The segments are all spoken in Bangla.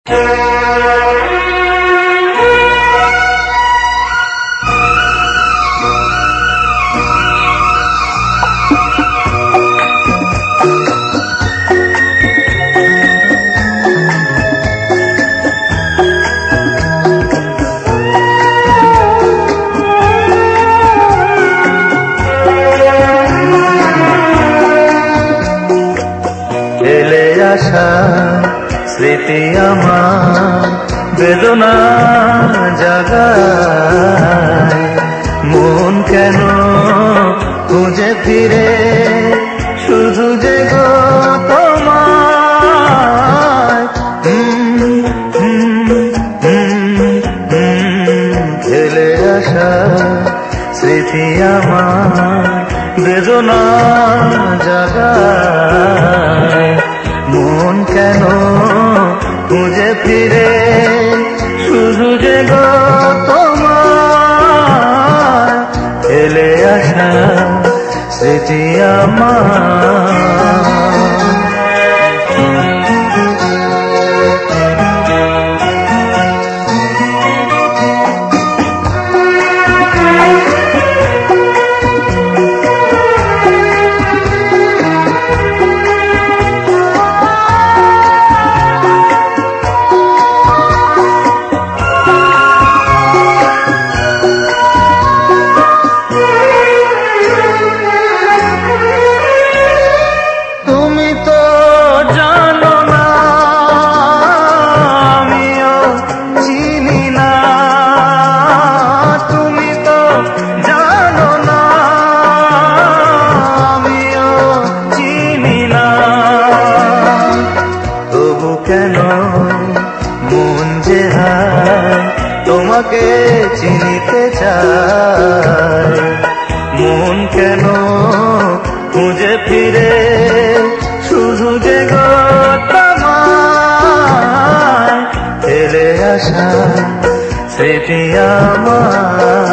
স্মৃতি আমার বেদনা জাগায়, মন কেন খুঁজে ফিরে শুধু যে গো তোমায়। ফেলে আসা স্মৃতি আমার বেদনা জাগায়, মন কেন খুঁজে ফিরে শুধু যে গো তোমার। ফেলে আসা স্মৃতি আমার। তোমাকে চিনিতে চায়, মন কেন খুঁজে ফিরে শুধু যে গো তোমায়। ফেলে আসা স্মৃতি আমার।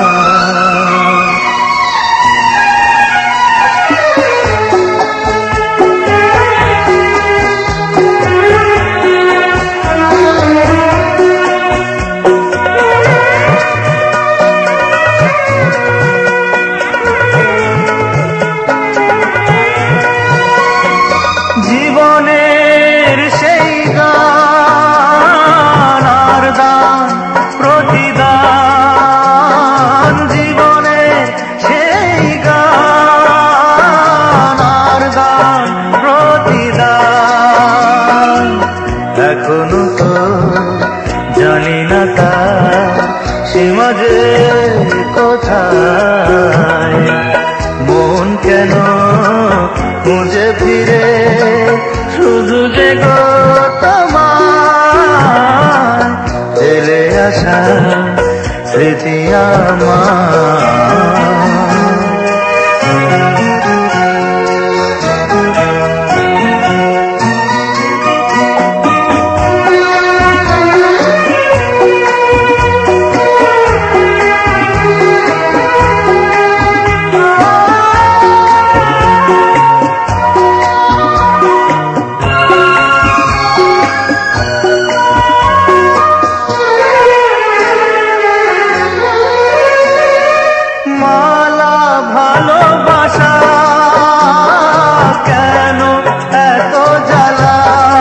জীবনের সেই গান আর দান প্রতিদান, জীবনের সেই গান আর দান প্রতিদান, এখনো তো জানি না তার সীমা যে কোথায়। মন কেন খুঁজে ফিরে শুধু যে গো তোমায়। ফেলে আসা স্মৃতি আমার। ভালোবাসা কেন এত জ্বালা,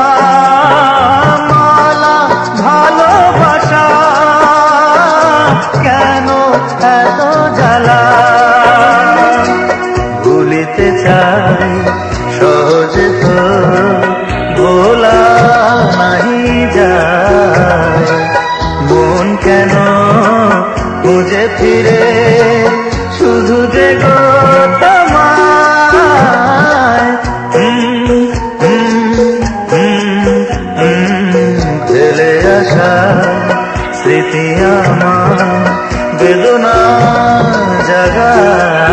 মালা ভালোবাসা কেন এত জ্বালা। ভুলিতে চাই সহজে তো ভোলা নাহি যায়, মন কেন খুঁজে ফিরে শুধু যে গো তোমায়। ফেলে আসা স্মৃতি আমার বেদনা জাগায়।